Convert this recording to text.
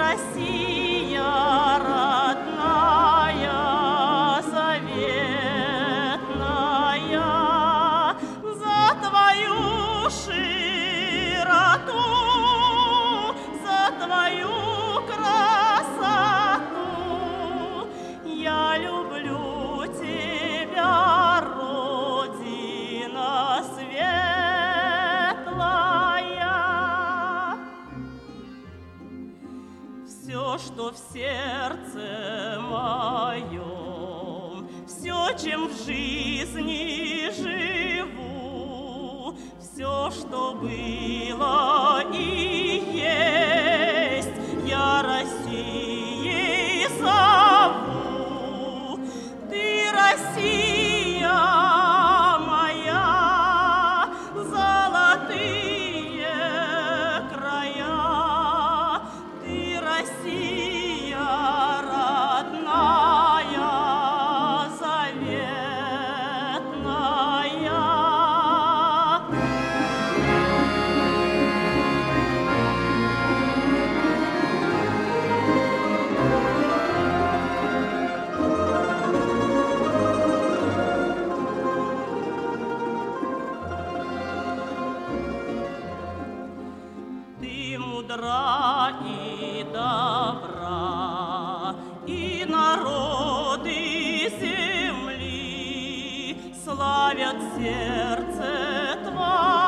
Россия родная, заветная, за твою широту, за твою красоту я люблю тебя, Родина светлая. Все, что в сердце моем, все, чем в жизни живу, все, что было и есть, я Россией зову. Ты Россия моя, золотые края, ты Россия родная, заветная. Ты мудра и добра, и народы земли славят сердце твое.